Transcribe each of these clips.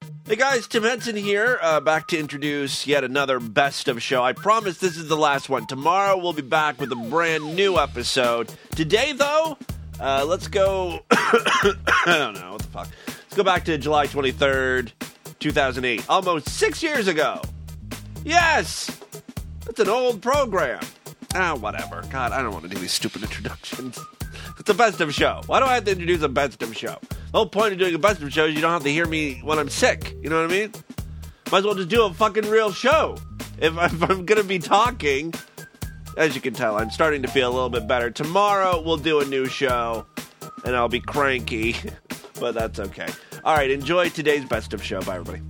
Hey guys, Tim Henson here, back to introduce yet another Best of show. I promise this is the last one. Tomorrow we'll be back with a brand new episode. Today, though, let's go... I don't know, what the fuck. Let's go back to July 23rd, 2008. Almost 6 years ago. Yes! That's an old program. Whatever. God, I don't want to do these stupid introductions. It's a Best of show. Why do I have to introduce a Best of show? The whole point of doing a Best of show is you don't have to hear me when I'm sick. You know what I mean? Might as well just do a fucking real show. If I'm going to be talking, as you can tell, I'm starting to feel a little bit better. Tomorrow we'll do a new show, and I'll be cranky, but that's okay. All right, enjoy today's Best of show. Bye, everybody.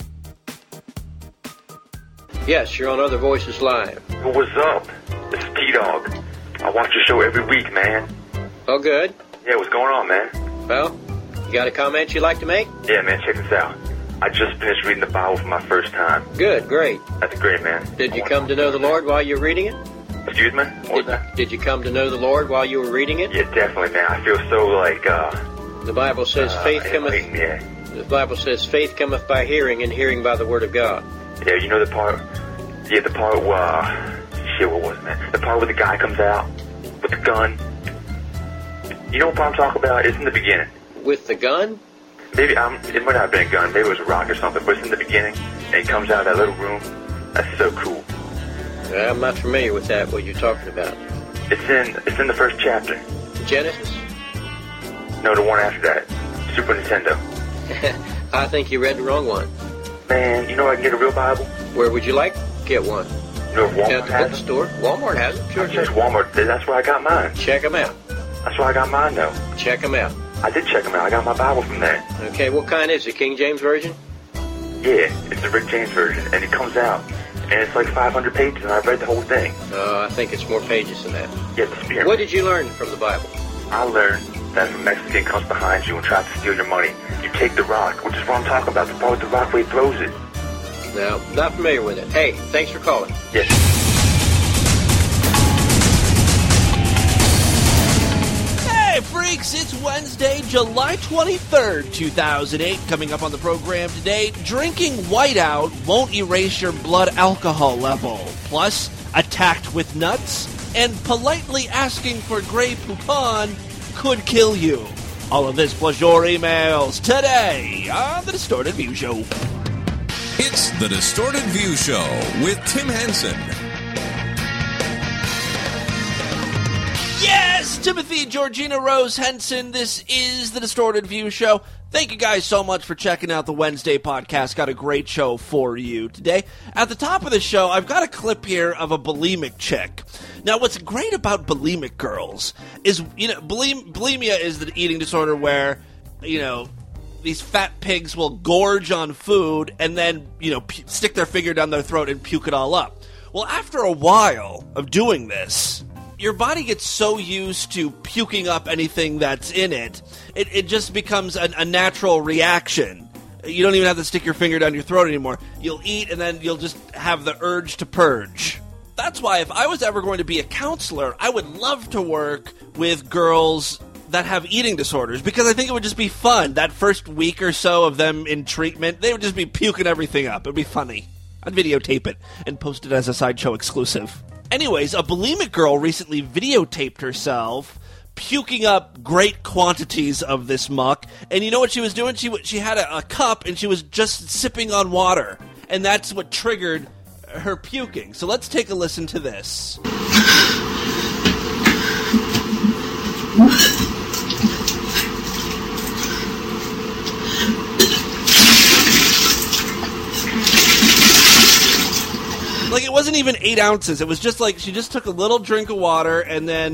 Yes, you're on Other Voices Live. What's up? It's T-Dog. I watch your show every week, man. Oh, good. Yeah, what's going on, man? Well, you got a comment you'd like to make? Yeah, man, check this out. I just finished reading the Bible for my first time. Good, great. That's great, man. Did you come to know the Lord while you were reading it? Excuse me? What was that? Did you come to know the Lord while you were reading it? Yeah, definitely, man. I feel so like, The Bible says faith cometh... Yeah. The Bible says faith cometh by hearing, and hearing by the word of God. Yeah, you know the part... Yeah, the part where... Shit, what was it, man? The part where the guy comes out with the gun. You know what part I'm talking about? It's in the beginning. With the gun? Maybe, it might not have been a gun. Maybe it was a rock or something, but it's in the beginning, and he comes out of that little room. That's so cool. I'm not familiar with that, what you're talking about. It's in the first chapter. Genesis? No, the one after that. Super Nintendo. I think you read the wrong one. Man, you know I can get a real Bible? Where would you like to get one? You know Walmart At the has it? bookstore? Walmart has it. Sure. Just Walmart. That's where I got mine. Check them out. That's where I got mine, though. Check them out. I did check them out. I got my Bible from there. Okay, what kind is it? King James Version? Yeah, it's the Rick James version, and it comes out, and it's like 500 pages, and I've read the whole thing. I think it's more pages than that. Yeah, the Spirit. What did you learn from the Bible? I learned that if a Mexican comes behind you and tries to steal your money, you take the rock, which is what I'm talking about, the part with the rock where he throws it. No, not familiar with it. Hey, thanks for calling. Yes. Hey, freaks, it's Wednesday, July 23rd, 2008. Coming up on the program today, drinking whiteout won't erase your blood alcohol level. Plus, attacked with nuts, and politely asking for Grey Poupon could kill you. All of this plus your emails today on The Distorted View Show. It's The Distorted View Show with Tim Henson. Yes, Timothy Georgina Rose Henson. This is The Distorted View Show. Thank you guys so much for checking out the Wednesday podcast. Got a great show for you today. At the top of the show, I've got a clip here of a bulimic chick. Now, what's great about bulimic girls is, bulimia is the eating disorder where, these fat pigs will gorge on food and then, stick their finger down their throat and puke it all up. Well, after a while of doing this, your body gets so used to puking up anything that's in it, it just becomes a natural reaction. You don't even have to stick your finger down your throat anymore. You'll eat and then you'll just have the urge to purge. That's why if I was ever going to be a counselor, I would love to work with girls that have eating disorders, because I think it would just be fun. That first week or so of them in treatment, they would just be puking everything up. It would be funny. I'd videotape it and post it as a Sideshow exclusive. Anyways, a bulimic girl recently videotaped herself puking up great quantities of this muck, and you know what she was doing? She had a cup, and she was just sipping on water, and that's what triggered her puking. So let's take a listen to this. Like, it wasn't even 8 ounces. It was just like, she just took a little drink of water and then...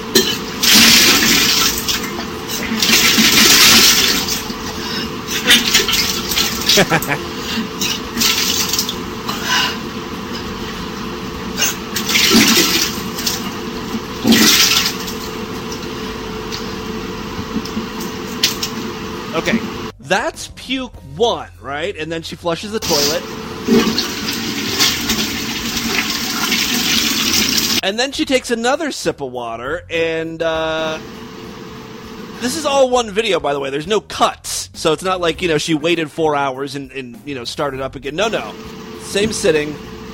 Okay, that's puke 1, right? And then she flushes the toilet. And then she takes another sip of water, and this is all one video, by the way. There's no cuts. So it's not like, she waited 4 hours and started up again. No. Same sitting.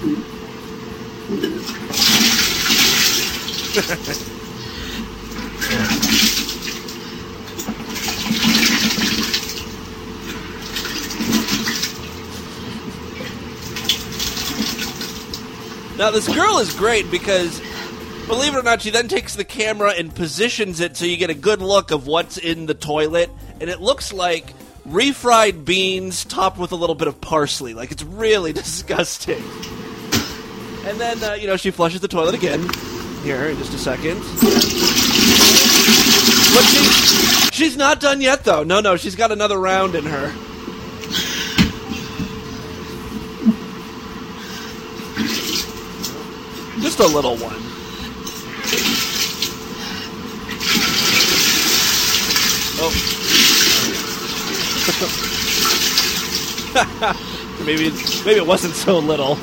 Now, this girl is great because, believe it or not, she then takes the camera and positions it so you get a good look of what's in the toilet, and it looks like refried beans topped with a little bit of parsley. Like, it's really disgusting. And then, she flushes the toilet again. Here, in just a second. But she's not done yet, though. No, she's got another round in her. Just a little one. Oh. maybe it wasn't so little.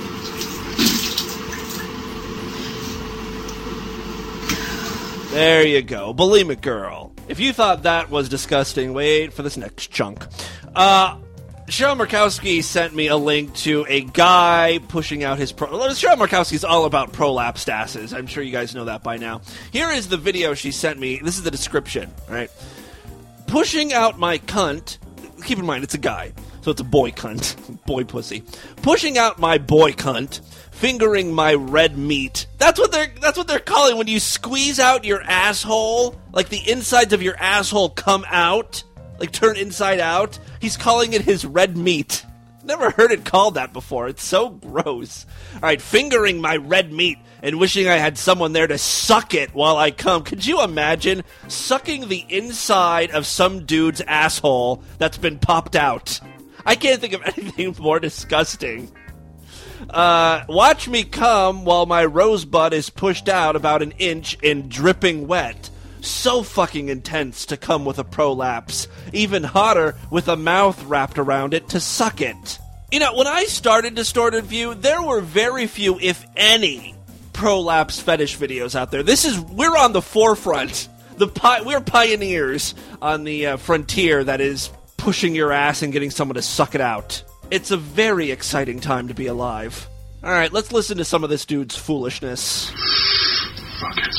There you go. Bulimic girl. If you thought that was disgusting, wait for this next chunk. Cheryl Murkowski sent me a link to a guy pushing out his Cheryl Murkowski's all about prolapsed asses. I'm sure you guys know that by now. Here is the video she sent me. This is the description, right? Pushing out my cunt. Keep in mind, it's a guy. So it's a boy cunt. Boy pussy. Pushing out my boy cunt. Fingering my red meat. That's what they're calling when you squeeze out your asshole. Like the insides of your asshole come out. Like turn inside out. He's calling it his red meat. Never heard it called that before. It's so gross. Alright, fingering my red meat and wishing I had someone there to suck it while I come. Could you imagine sucking the inside of some dude's asshole that's been popped out? I can't think of anything more disgusting. Watch me come while my rosebud is pushed out about 1 inch and dripping wet. So fucking intense to come with a prolapse. Even hotter with a mouth wrapped around it to suck it. When I started Distorted View, there were very few, if any, prolapse fetish videos out there. We're on the forefront. We're pioneers on the frontier that is pushing your ass and getting someone to suck it out. It's a very exciting time to be alive. Alright, let's listen to some of this dude's foolishness. Fuck it.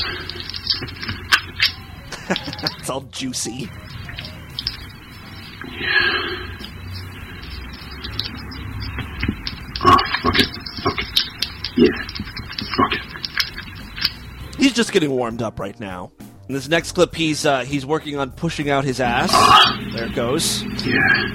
It's all juicy. Yeah. Oh, fuck it. Fuck it. Yeah. Fuck it. He's just getting warmed up right now. In this next clip, he's working on pushing out his ass. There it goes. Yeah.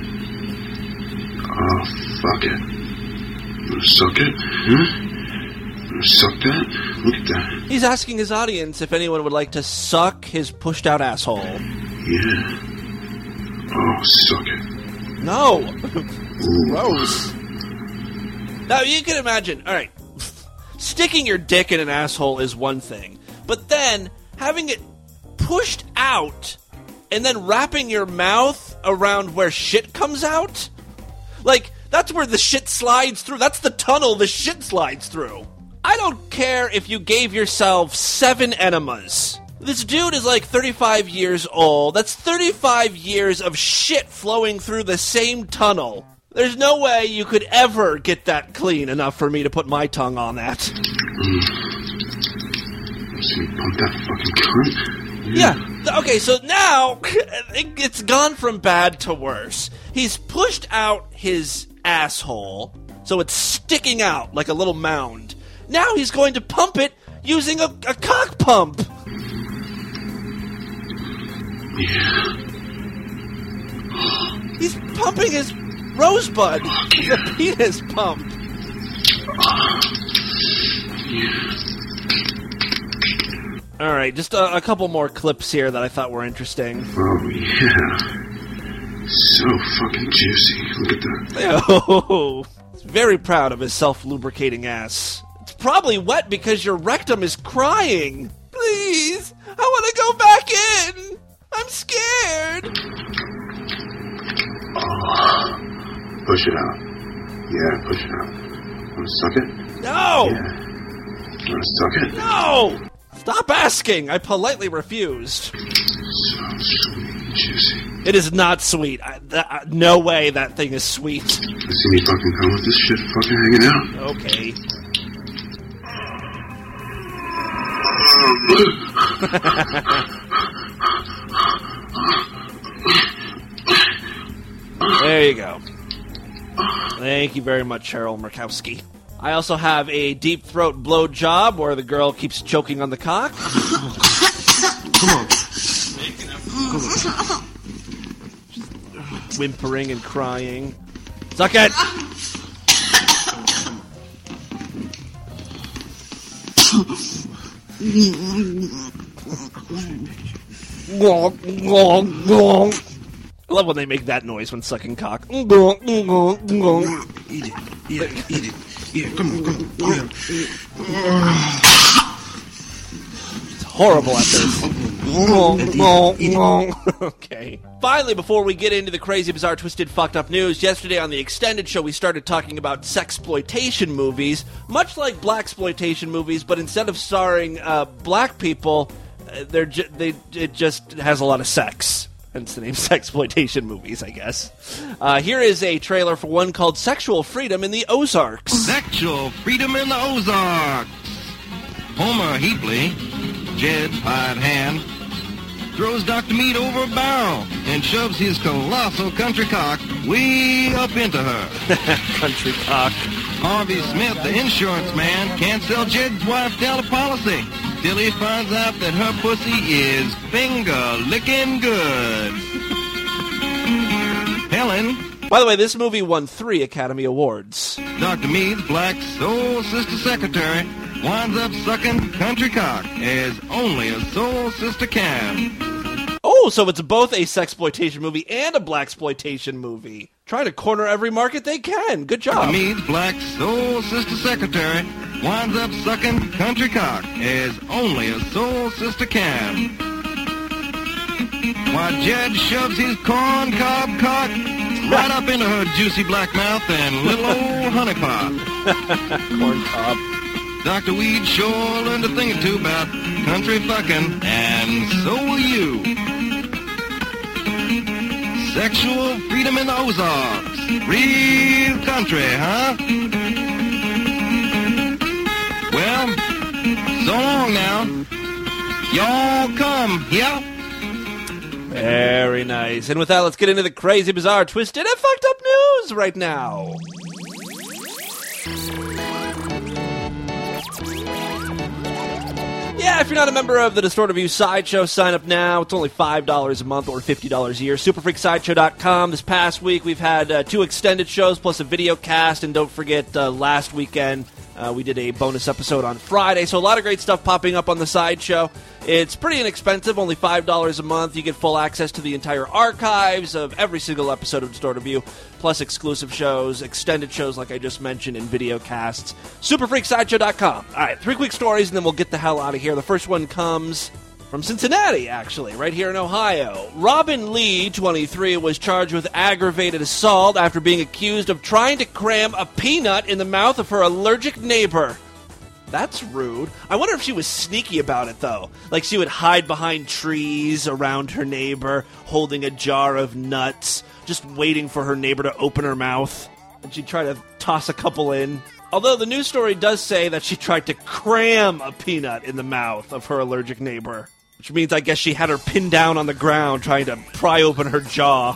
Oh, fuck it. You wanna suck it? Huh? You wanna suck that? Look at that. He's asking his audience if anyone would like to suck his pushed out asshole. Yeah. Oh, suck it. No. Gross. Now, you can imagine, alright, sticking your dick in an asshole is one thing, but then having it pushed out and then wrapping your mouth around where shit comes out? Like, that's where the shit slides through. That's the tunnel the shit slides through. I don't care if you gave yourself 7 enemas. This dude is like 35 years old. That's 35 years of shit flowing through the same tunnel. There's no way you could ever get that clean enough for me to put my tongue on that. So you pump that fucking cunt? Yeah. Okay, so now it's gone from bad to worse. He's pushed out his asshole, so it's sticking out like a little mound. Now he's going to pump it using a cock pump. Yeah. He's pumping his rosebud. It's a penis pump. Alright, just a couple more clips here that I thought were interesting. Oh, yeah. So fucking juicy. Look at that. Oh, he's very proud of his self-lubricating ass. It's probably wet because your rectum is crying. Please, I want to go back in. I'm scared. Oh. Push it out. Yeah, push it out. Want to suck it? No! Yeah. Want to suck it? No! Stop asking! I politely refused. So sweet. juicy. It is not sweet. No way that thing is sweet. I see me fucking come with this shit fucking hanging out. Okay. There you go. Thank you very much, Cheryl Murkowski. I also have a deep throat blow job where the girl keeps choking on the cock. Come on. Just whimpering and crying. Suck it! I love when they make that noise when sucking cock. Eat it. Eat it. Yeah, come on. It's horrible at this. Okay. Finally, before we get into the crazy, bizarre, twisted, fucked up news, yesterday on the extended show we started talking about sexploitation movies, much like blaxploitation movies, but instead of starring black people, it just has a lot of sex. Hence the name sexploitation movies, I guess. Here is a trailer for one called Sexual Freedom in the Ozarks. Sexual Freedom in the Ozarks. Homer Heapley, Jed's hired hand, throws Dr. Mead over a barrel and shoves his colossal country cock way up into her. Country cock. Harvey Smith, the insurance man, can't sell Jed's wife down a policy till he finds out that her pussy is finger-licking good. Helen. By the way, this movie won 3 Academy Awards. Dr. Mead's black soul sister secretary winds up sucking country cock as only a soul sister can. Oh, so it's both a sexploitation movie and a blaxploitation movie. Trying to corner every market they can. Good job. Dr. Mead's black soul sister secretary winds up sucking country cock as only a soul sister can. While Jed shoves his corn cob cock right up into her juicy black mouth and little old honey pot. Corn cob. Dr. Weed sure learned a thing or two about country fucking, and so will you. Sexual freedom in the Ozarks. Real country, huh? Well, so long now. Y'all come, yeah? Very nice. And with that, let's get into the crazy, bizarre, twisted, and fucked up news right now. Yeah, if you're not a member of the Distorted View Sideshow, sign up now. It's only $5 a month or $50 a year. Superfreaksideshow.com. This past week, we've had 2 extended shows plus a video cast. And don't forget, last weekend, we did a bonus episode on Friday. So a lot of great stuff popping up on the Sideshow. It's pretty inexpensive, only $5 a month. You get full access to the entire archives of every single episode of Distorted View, plus exclusive shows, extended shows like I just mentioned, and video casts. Superfreaksideshow.com. All right, 3 quick stories, and then we'll get the hell out of here. The first one comes from Cincinnati, actually, right here in Ohio. Robin Lee, 23, was charged with aggravated assault after being accused of trying to cram a peanut in the mouth of her allergic neighbor. That's rude. I wonder if she was sneaky about it, though. Like, she would hide behind trees around her neighbor, holding a jar of nuts, just waiting for her neighbor to open her mouth. And she'd try to toss a couple in. Although the news story does say that she tried to cram a peanut in the mouth of her allergic neighbor. Which means I guess she had her pinned down on the ground trying to pry open her jaw.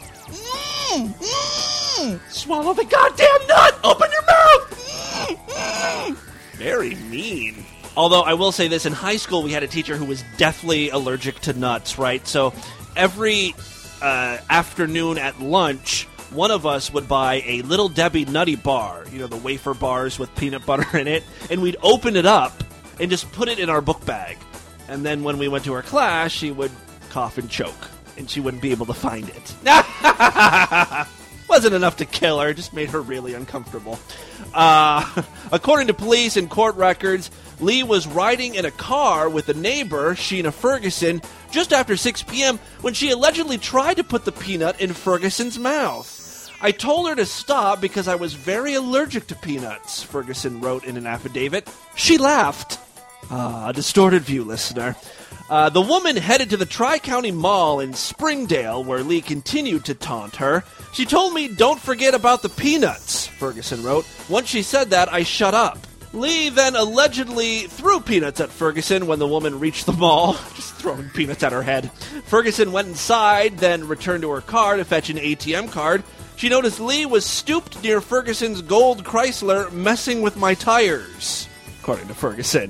Swallow the goddamn nut! Open your mouth! Very mean. Although I will say this, in high school we had a teacher who was deathly allergic to nuts, right? So every afternoon at lunch, one of us would buy a Little Debbie Nutty Bar, you know, the wafer bars with peanut butter in it, and we'd open it up and just put it in our book bag. And then when we went to her class, she would cough and choke, and she wouldn't be able to find it. Wasn't enough to kill her, just made her really uncomfortable. According to police and court records, Lee was riding in a car with a neighbor, Sheena Ferguson, just after 6 p.m. when she allegedly tried to put the peanut in Ferguson's mouth. I told her to stop because I was very allergic to peanuts, Ferguson wrote in an affidavit. She laughed. Distorted View listener. The woman headed to the Tri-County Mall in Springdale, where Lee continued to taunt her. She told me, "Don't forget about the peanuts," Ferguson wrote. "Once she said that, I shut up." Lee then allegedly threw peanuts at Ferguson when the woman reached the mall, just throwing peanuts at her head. Ferguson went inside, then returned to her car to fetch an ATM card. She noticed Lee was stooped near Ferguson's gold Chrysler, messing with my tires, according to Ferguson.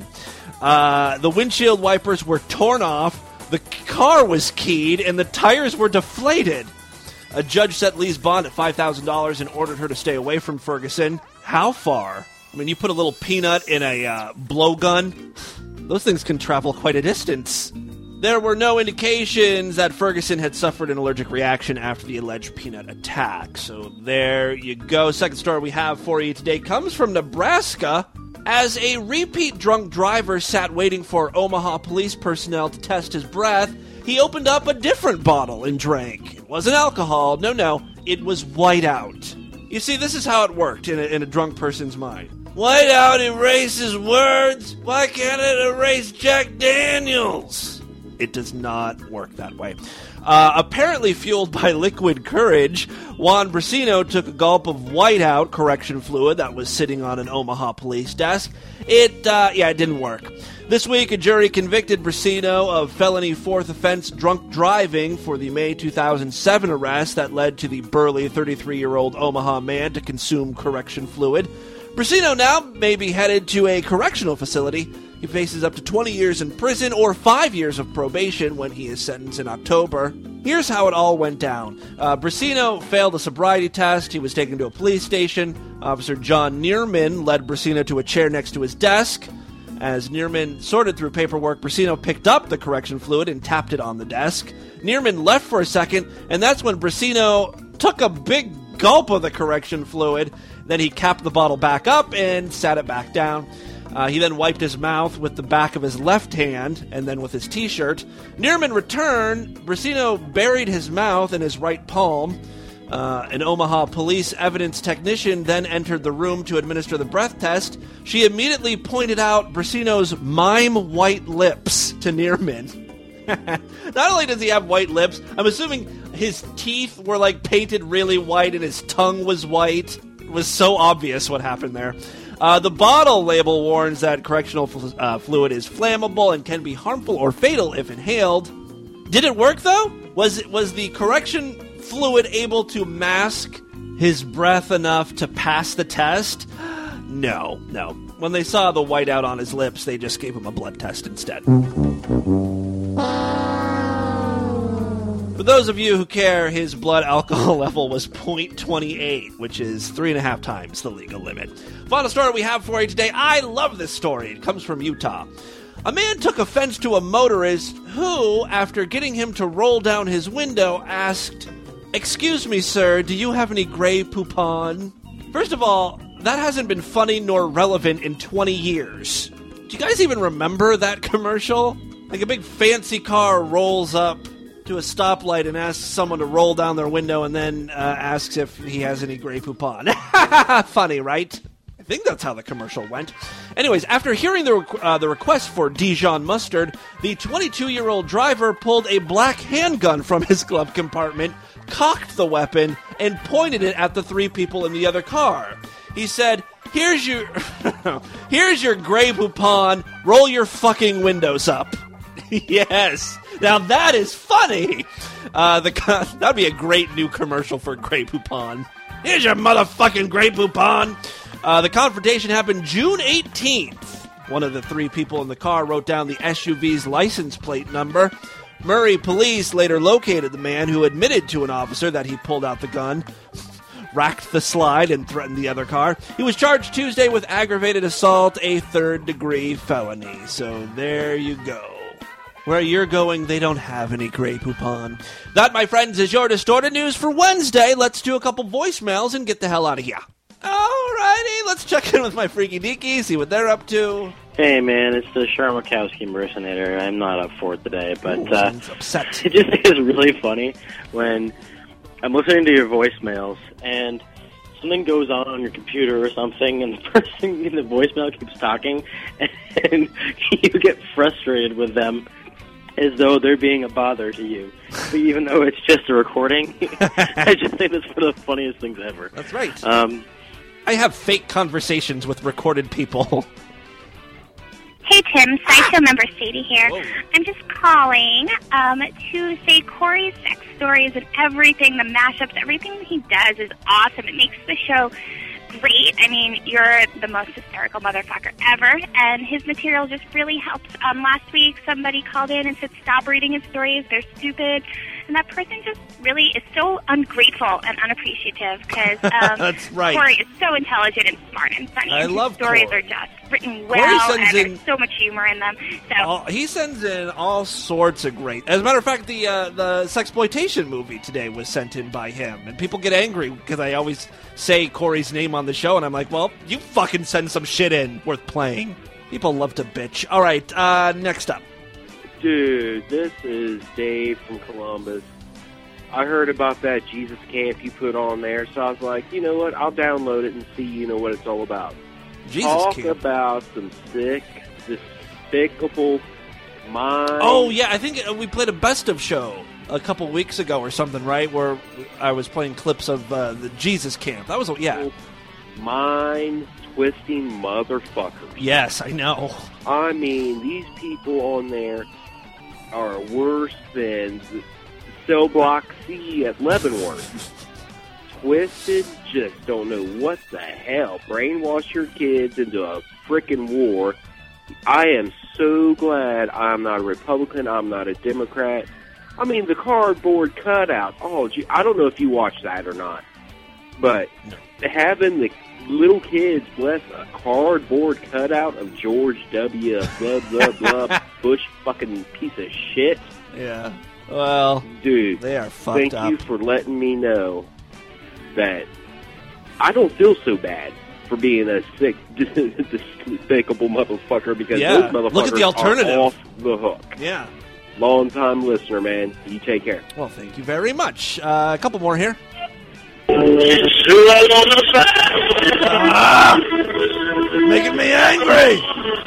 The windshield wipers were torn off, the car was keyed, and the tires were deflated. A judge set Lee's bond at $5,000 and ordered her to stay away from Ferguson. How far? I mean, you put a little peanut in a blowgun, those things can travel quite a distance. There were no indications that Ferguson had suffered an allergic reaction after the alleged peanut attack. So there you go. Second story we have for you today comes from Nebraska. As a repeat drunk driver sat waiting for Omaha police personnel to test his breath, he opened up a different bottle and drank. It wasn't alcohol. No. It was Whiteout. You see, this is how it worked in a drunk person's mind. Whiteout erases words. Why can't it erase Jack Daniels? It does not work that way. Apparently fueled by liquid courage, Juan Brasino took a gulp of Whiteout correction fluid that was sitting on an Omaha police desk. It didn't work. This week, a jury convicted Brasino of felony fourth offense drunk driving for the May 2007 arrest that led to the burly 33-year-old Omaha man to consume correction fluid. Brasino now may be headed to a correctional facility. He faces up to 20 years in prison or 5 years of probation when he is sentenced in October. Here's how it all went down. Brasino failed a sobriety test. He was taken to a police station. Officer John Neerman led Brasino to a chair next to his desk. As Neerman sorted through paperwork, Brasino picked up the correction fluid and tapped it on the desk. Neerman left for a second, and that's when Brasino took a big gulp of the correction fluid. Then he capped the bottle back up and sat it back down. He then wiped his mouth with the back of his left hand and then with his T-shirt. Neerman returned. Brasino buried his mouth in his right palm. An Omaha police evidence technician then entered the room to administer the breath test. She immediately pointed out Brasino's mime white lips to Neerman. Not only does he have white lips, I'm assuming his teeth were painted really white and his tongue was white. It was so obvious what happened there. The bottle label warns that correctional fluid is flammable and can be harmful or fatal if inhaled. Did it work, though? Was the correction fluid able to mask his breath enough to pass the test? No. When they saw the whiteout on his lips, they just gave him a blood test instead. For those of you who care, his blood alcohol level was 0.28, which is 3.5 times the legal limit. Final story we have for you today. I love this story. It comes from Utah. A man took offense to a motorist who, after getting him to roll down his window, asked, "Excuse me, sir, do you have any Grey Poupon?" First of all, that hasn't been funny nor relevant in 20 years. Do you guys even remember that commercial? A big fancy car rolls up to a stoplight and asks someone to roll down their window and then asks if he has any Grey Poupon. Funny, right? I think that's how the commercial went. Anyways, after hearing the request for Dijon mustard, the 22-year-old driver pulled a black handgun from his glove compartment, cocked the weapon, and pointed it at the 3 people in the other car. He said, here's your Grey Poupon, roll your fucking windows up. Yes. Now that is funny. That'd be a great new commercial for Grey Poupon. Here's your motherfucking Grey Poupon. The confrontation happened June 18th. One of the 3 people in the car wrote down the SUV's license plate number. Murray police later located the man who admitted to an officer that he pulled out the gun, racked the slide, and threatened the other car. He was charged Tuesday with aggravated assault, a 3rd-degree felony. So there you go. Where you're going, they don't have any Grey Poupon. That, my friends, is your Distorted News for Wednesday. Let's do a couple voicemails and get the hell out of here. Alrighty, let's check in with my Freaky Deaky, see what they're up to. Hey, man, it's the Sharmakowski impersonator. I'm not up for it today, but upset. It just is really funny when I'm listening to your voicemails and something goes on your computer or something, and the person in the voicemail keeps talking, and you get frustrated with them. as though they're being a bother to you. But even though it's just a recording, I just think that's one of the funniest things ever. That's right. I have fake conversations with recorded people. Hey, Tim. Sideshow member Sadie here. Whoa. I'm just calling to say Corey's sex stories and everything, the mashups, everything he does is awesome. It makes the show great. I mean, you're the most hysterical motherfucker ever, and his material just really helps. Last week, somebody called in and said, stop reading his stories, they're stupid. And that person just really is so ungrateful and unappreciative because That's right. Corey is so intelligent and smart and funny. I and love his stories Corey. are just written well, and in- there's so much humor in them. So He sends in all sorts of great. As a matter of fact, the Sexploitation movie today was sent in by him, and people get angry because I always say Corey's name on the show, and I'm like, well, you fucking send some shit in worth playing. People love to bitch. All right, next up. Dude, this is Dave from Columbus. I heard about that Jesus camp you put on there, so I was like, you know what, I'll download it and see, what it's all about. Jesus Talk camp. about some sick, despicable minds. Oh, yeah, I think we played a best of show a couple weeks ago or something, right, where I was playing clips of the Jesus camp. That was, yeah. Mind-twisting motherfuckers. Yes, I know. I mean, these people on there are worse than Cell Block C at Leavenworth. Twisted, just don't know what the hell. Brainwash your kids into a frickin' war. I am so glad I'm not a Republican, I'm not a Democrat. I mean, the cardboard cutout. Oh, gee, I don't know if you watched that or not. But having the little kids, bless a cardboard cutout of George W. blah, blah, blah, Bush fucking piece of shit. Yeah. Well, dude, they are fucked thank up. you for letting me know that I don't feel so bad for being a sick, despicable motherfucker because those motherfuckers look at the alternative. are off the hook. Yeah. Long-time listener, man. You take care. Well, thank you very much. A couple more here. Making me angry.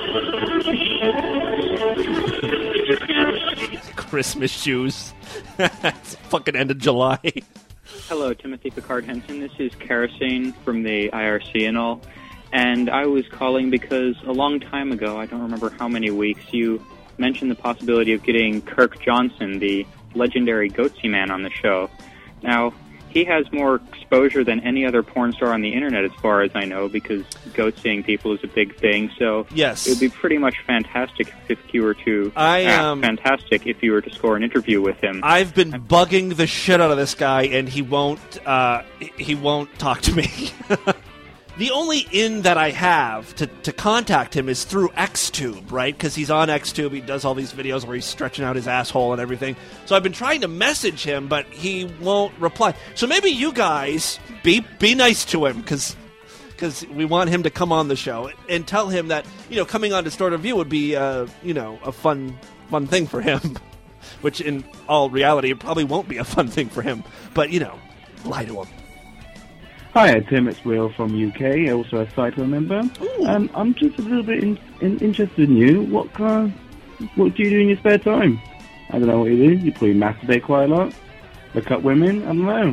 Christmas shoes. It's fucking end of July. Hello, Timothy Picard Henson. This is Kerosene from the IRC and all. And I was calling because a long time ago, I don't remember how many weeks, you mentioned the possibility of getting Kirk Johnson, the legendary Goatsy Man, on the show. Now, he has more exposure than any other porn star on the internet, as far as I know, because goatseeing people is a big thing. So yes, it would be pretty much fantastic if you were to fantastic if you were to score an interview with him. I've been bugging the shit out of this guy, and he won't talk to me. The only in that I have to contact him is through XTube, right? Because he's on XTube. He does all these videos where he's stretching out his asshole and everything. So I've been trying to message him, but he won't reply. So maybe you guys be nice to him, because we want him to come on the show, and tell him that, coming on Distorted View would be, a fun thing for him. Which, in all reality, it probably won't be a fun thing for him. But, lie to him. Hi, Tim. It's Will from UK, also a Cyclo member. I'm just a little bit interested in you. What do you do in your spare time? I don't know what you do. You probably masturbate quite a lot. Look up women. I don't know.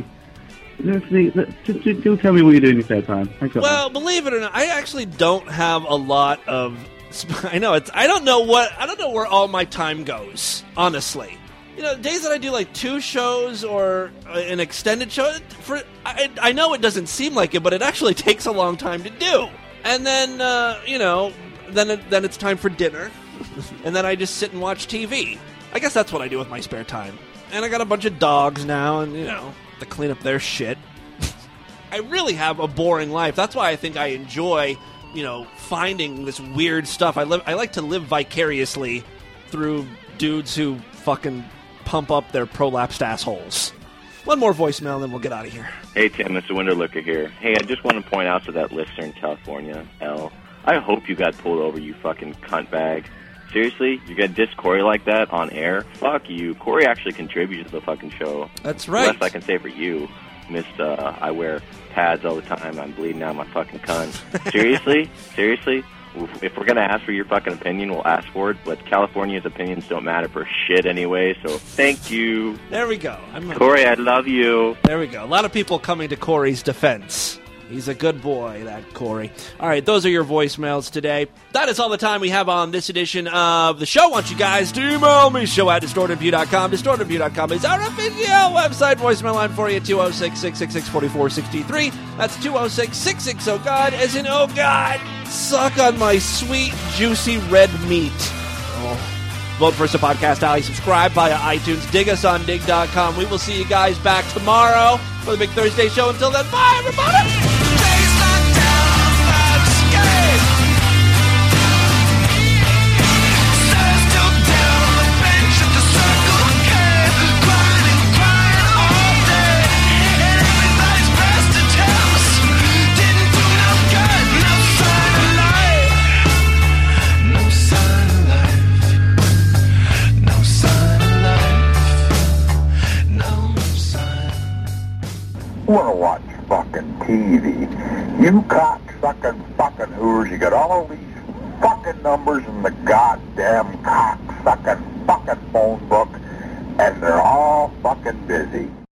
Do tell me what you do in your spare time. Thanks a lot. Well, believe it or not, I actually don't have a lot of. I don't know where all my time goes. Honestly. Days that I do like 2 shows or an extended show, I know it doesn't seem like it, but it actually takes a long time to do. And then, then it's time for dinner, and then I just sit and watch TV. I guess that's what I do with my spare time. And I got a bunch of dogs now, and, to clean up their shit. I really have a boring life. That's why I think I enjoy, finding this weird stuff. I like to live vicariously through dudes who fucking pump up their prolapsed assholes. One more voicemail, and then we'll get out of here. Hey, Tim, Mr. Winderlooker here. Hey, I just want to point out to that listener in California, L, I hope you got pulled over, you fucking cunt bag. Seriously? You got diss Corey like that on air? Fuck you. Corey actually contributes to the fucking show. That's right. The less I can say for you, I wear pads all the time. I'm bleeding out my fucking cunt. Seriously? if we're going to ask for your fucking opinion, we'll ask for it, but California's opinions don't matter for shit anyway, so thank you. There we go. Corey, I love you. There we go. A lot of people coming to Corey's defense. He's a good boy, that Corey. All right, those are your voicemails today. That is all the time we have on this edition of the show. I want you guys to email me, show@distortedview.com. Distortedview.com is our official website. Voicemail line for you, 206-666-4463. That's 206-660-GOD, as in, oh, God, suck on my sweet, juicy red meat. Oh. Vote for us at Podcast Alley. Subscribe via iTunes. Dig us on dig.com. We will see you guys back tomorrow for the Big Thursday show. Until then, bye, everybody! Want to watch fucking TV. You cock-sucking fucking hoers, you got all these fucking numbers in the goddamn cock-sucking fucking phone book, and they're all fucking busy.